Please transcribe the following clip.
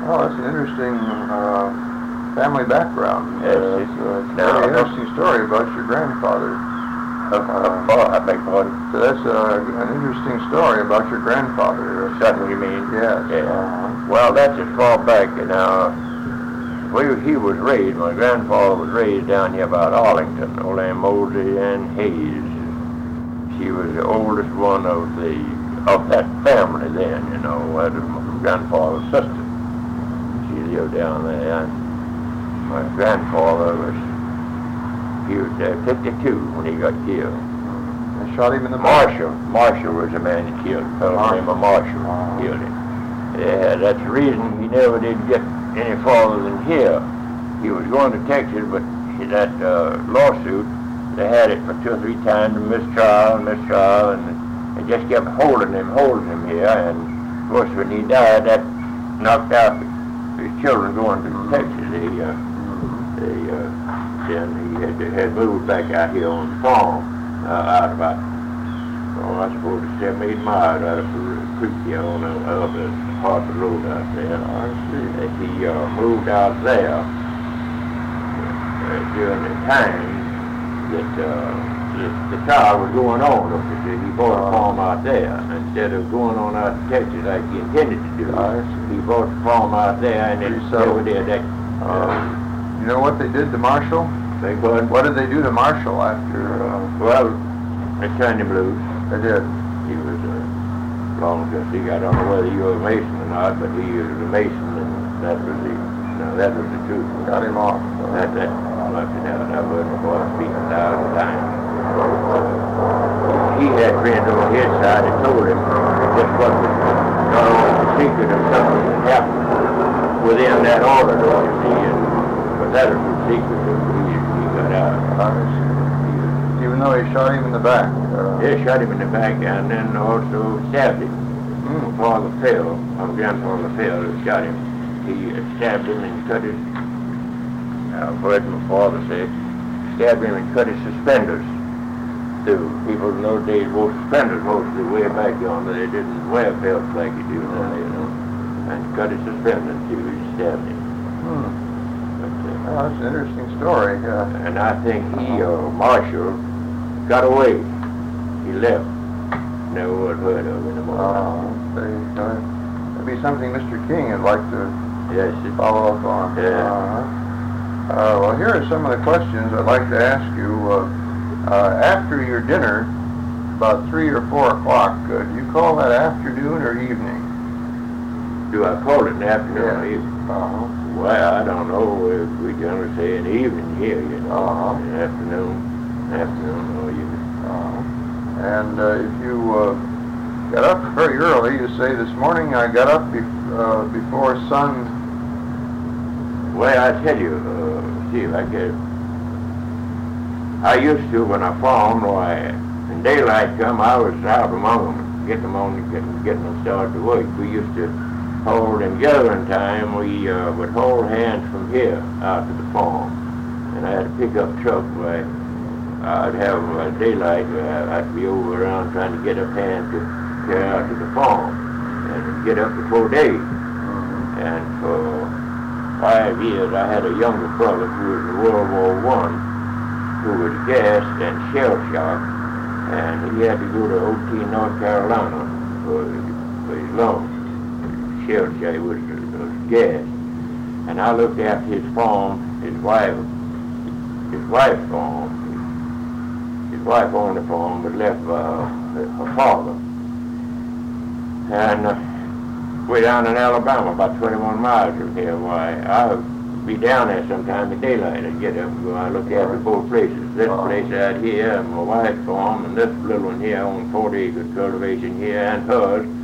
Oh, that's an interesting family background. Yes, It's a very interesting story about your grandfather. I beg pardon? So that's an interesting story about your grandfather. Something you mean? Yes. Yeah. Well, that's as far back, where he was raised. My grandfather was raised down here about Arlington, old Aunt Mosey and Hayes. She was the oldest one of that family then, that was my grandfather's sister. She lived down there. And my grandfather he was 52 when he got killed. They shot him in the back. Marshall was the man that killed him. Fellow named Marshall killed him. Yeah, that's the reason he never did get any farther than here. He was going to Texas, but that lawsuit, they had it for 2 or 3 times, mistrial, and they just kept holding him here. And of course, when he died, that knocked out his children going to Texas. Then he had moved back out here on the farm, out about, I suppose it's 7-8 miles out of the creek here on the Hartford Road out there. He moved out there during the time that the trial was going on. He bought a farm out there instead of going on out to Texas like he intended to do. He bought the farm out there and then never did that. You know what they did to Marshall? What did they do to Marshall after? Well, they turned him loose. They did. He was long since I don't know whether you were a Mason or not, but he was a Mason, and that was the truth. Got him off. That left it out. I heard the boy speak 1,000 times. He had friends on his side that told him just what was going on, the secret of something that happened within that order, you see. But that was the secret that he got out. Even though he shot him in the back. They shot him in the back and then also stabbed him. My grandfather fell, shot him. He stabbed him and cut his, I've heard my father say, stabbed him and cut his suspenders through. People in those days wore suspenders mostly way back yonder. They didn't wear belts like you do now, And cut his suspenders through. He stabbed him. That's an interesting story. And I think Marshall, got away. He left. Never was heard of anymore. That'd be something Mr. King would like to follow up on. Yeah. Well, here are some of the questions I'd like to ask you. After your dinner, about 3 or 4 o'clock, do you call that afternoon or evening? Do I call it an afternoon or evening? Well, I don't know. We generally say in the evening here, Afternoon or evening. And if you got up very early, you say, this morning I got up before sun. Well, I tell you, Steve, I used to, when I farmed, when daylight come, I was out among them, getting them started to work. We used to hold in gathering time, we would hold hands from here out to the farm. And I had a pickup truck where I'd have daylight where I'd be over around trying to get up hands to carry out to the farm and get up before day. And for 5 years I had a younger brother who was in World War I, who was gassed and shell shocked, and he had to go to O.T., North Carolina for his lungs. Shell shock was gassed. And I looked after his farm, his wife's farm. His wife owned the farm, but left her father. And way down in Alabama, about 21 miles from here, I would be down there sometime in daylight. I'd get up and go out and look after both places. This place out here, and my wife's farm, and this little one here on 40 acres cultivation here, and hers.